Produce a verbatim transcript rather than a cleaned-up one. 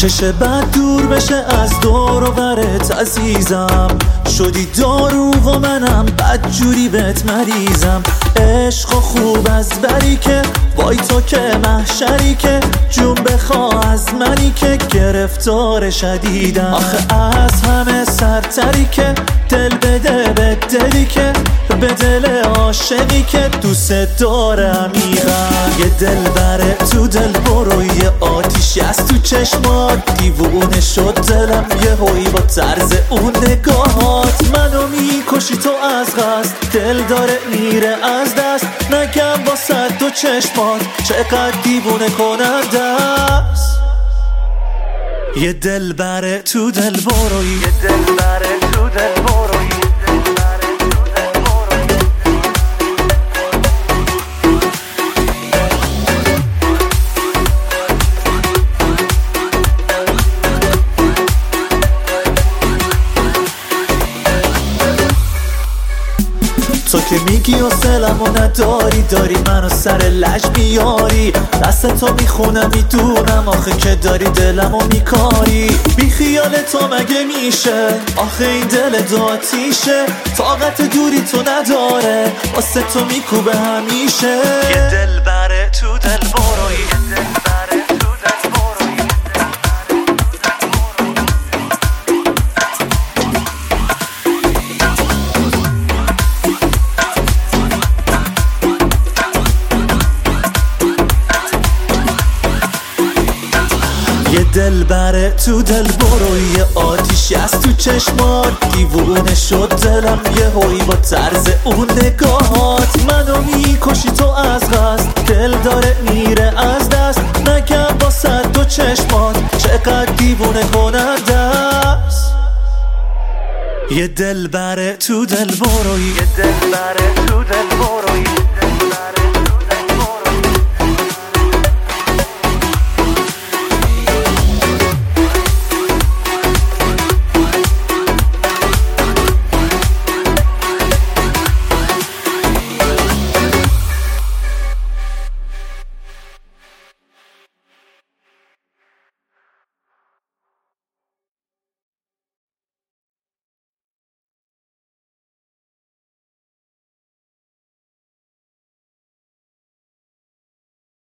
چشه بد دور بشه از دور و برت عزیزم، شدی دارو و منم بد جوری بهت مریضم. عشق و خوب از بری که وای تو که محشری که جون بخوا از منی که گرفتار شدیدم. آخه از همه سرتری که دل بده به دلی که به دل عاشقی که دوست داره عمیقم. یه دل بره تو دل برو، یه آتیشی از تو چشمات دیوونه شد دلم یه هوی با طرز اون نگاهات. منو میکشی تو از قصد، دل داره میره از دست، نگم با صد دو چشمات چقدر دیوونه کننده است. یه دل بره تو دل برو، یه دل بره تو دل برو. تو که میگی حوصله‌مو نداری، داری منو سر لج میاری، دست تو میخونم میدونم آخه که داری دلمو میکاری. بی خیال تو مگه میشه آخه این دل دو آتیشه، طاقت دوری تو نداره واسه تو میکوبه همیشه. یه دل بره تو دل برو، یه دل بره تو دل برو. یه دل بره تو دل برو، یه آتیشی از تو چشمات دیوونه شد دلم یه هوی با طرز اون نگاهات. منو میکشی تو از قصد، دل داره میره از دست، نگم با صد دو چشمات چقدر دیوونه کننده است. یه دل بره تو دل برو، یه دل بره تو دل برو.